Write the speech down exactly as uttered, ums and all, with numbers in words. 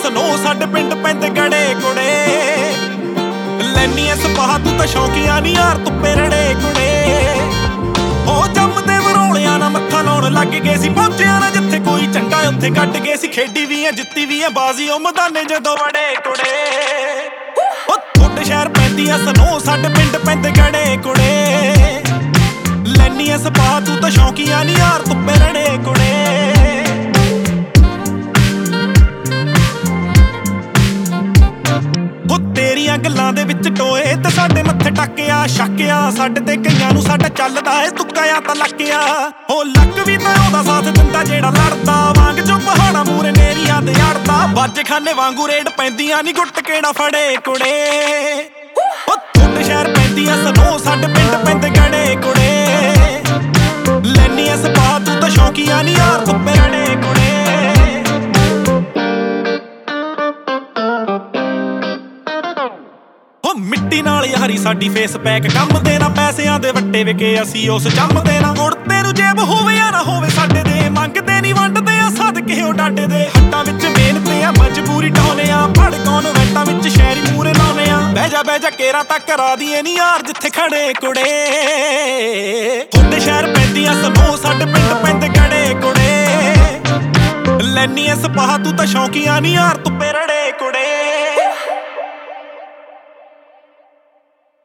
Snow ਸਾਡੇ ਪਿੰਡ ਪੈਂਦੇ ਗੜੇ ਕੁੜੇ। ਲੈਨੀ ਐ ਸਪਾਹ ਤੂੰ ਤਾਂ ਸ਼ੌਕੀਆਂ ਨੀ ਯਾਰ ਧੁੱਪੇ ਰੜੇ ਕੁੜੇ। ਉਹ ਜੰਮਦੇ ਵਰੋਲਿਆਂ ਨਾਲ ਮੱਥਾ ਲਾਉਣ ਲੱਗ ਗਏ ਸੀ, ਪਹੁੰਚਿਆ ਨਾ ਜਿੱਥੇ ਕੋਈ ਝੰਡਾ ਉੱਥੇ ਕੱਢ ਗਏ ਸੀ। ਖੇਡੀ ਵੀ ਐ ਜਿੱਤੀ ਵੀ ਐ ਬਾਜ਼ੀ ਉਹ ਮੈਦਾਨੇ ਜਦੋਂ ਵੜੇ ਕੁੜੇ। ਉਹ ਤੁਹਾਡੇ ਸ਼ਹਿਰ ਪੈਂਦੀ ਐ ਸਨੋ ਸਾਡੇ ਪਿੰਡ ਪੈਂਦੇ ਗੜੇ ਕੁੜੇ। ਲੈਨੀ ਐ ਸਪਾਹ ਤੂੰ ਤਾਂ ਸ਼ੌਕੀਆਂ ਨੀ ਯਾਰ ਧੁੱਪੇ ਰੜੇ ਕੁੜੇ। ਤੇਰੀਆਂ ਗੱਲਾਂ ਦੇ ਵਿੱਚ ਟੋਏ ਤੇ ਸਾਡੇ ਮੱਥੇ ਟੱਕਿਆ ਛੱਕਿਆ। ਸਾਡੇ ਤੇ ਕਈਆਂ ਨੂੰ ਸਾਡਾ ਚੱਲਦਾ ਏ ਤੁੱਕਾ ਆ ਤਾਂ ਲੱਕਿਆ। ਉਹ ਲੱਕ ਵੀ ਤਾਂ ਉਹਦਾ ਸਾਥ ਦਿੰਦਾ ਜਿਹੜਾ ਲੜਦਾ ਵਾਂਗ ਜੋ ਪਹਾੜਾਂ ਮੂਰੇ ਨੇਰੀਆਂ ਤੇ ਅੜਦਾ। ਬਾਜੇ ਖਾਨੇ ਵਾਂਗੂ ਰੇਡ ਪੈਂਦੀਆਂ ਨੀ ਗੁੱਟ ਕਿਹੜਾ ਫੜੇ ਕੁੜੇ। ਉਹ ਤੁਹਾਡੇ ਸ਼ਹਿਰ ਪੈਂਦੀ ਐ ਸਨੋ ਸਾਡੇ ਪਿੰਡ ਪੈਂਦੇ ਗੜੇ ਕੁੜੇ। ਲੈਨੀ ਐ ਸਪਾਹ ਤੂੰ ਤਾਂ ਸ਼ੌਕੀਆਂ ਨੀ ਯਾਰ ਧੁੱਪੇ ਰੜੇ ਕੁੜੇ। ਮਿੱਟੀ ਨਾਲ ਯਾਰੀ ਸਾਡੀ ਫੇਸ ਪੈਕ ਕੰਮ ਦੇ ਨਾ ਪੈਸਿਆਂ ਦੇ ਵੱਟੇ ਵਿਕੇ ਅਸੀਂ ਉਸ ਜੰਮਦੇ ਨਾ। ਮੁੜਤੇ ਨੂੰ ਜੇਬ ਹੋਵੇ ਜਾਂ ਨਾ ਹੋਵੇ ਸਾਡੇ ਦੇ ਮੰਗਦੇ ਨੀ ਵੰਡਦੇ ਆ ਸਦਕੇ ਉਹ ਡਾਡੇ ਦੇ। ਹੱਟਾਂ ਵਿੱਚ ਮਿਹਨਤ ਆ ਮਜਬੂਰੀ ਢਾਉਨੇ ਆ ਫੜ ਕੌਨਵੈਂਟਾਂ ਵਿੱਚ ਸ਼ਹਿਰੀ ਮੂਰੇ ਲਾਉਨੇ ਆ। ਬਹਿ ਜਾ ਬਹਿ ਜਾ ਕੇਰਾਂ ਤਾਂ ਕਰਾ ਦੀਏ ਨੀ ਯਾਰ ਜਿੱਥੇ ਖੜੇ ਕੁੜੇ। ਤੁਹਾਡੇ ਸ਼ਹਿਰ ਪੈਂਦੀ ਆ ਸਨੋ ਸਾਡੇ ਪਿੰਡ ਪੈਂਦੇ ਗੜੇ ਕੁੜੇ। ਲੈਨੀ ਐ ਸਪਾਹ ਤੂੰ ਤਾਂ ਸ਼ੌਕੀਆਂ ਨੀ ਯਾਰ ਧੁੱਪੇ ਰੜੇ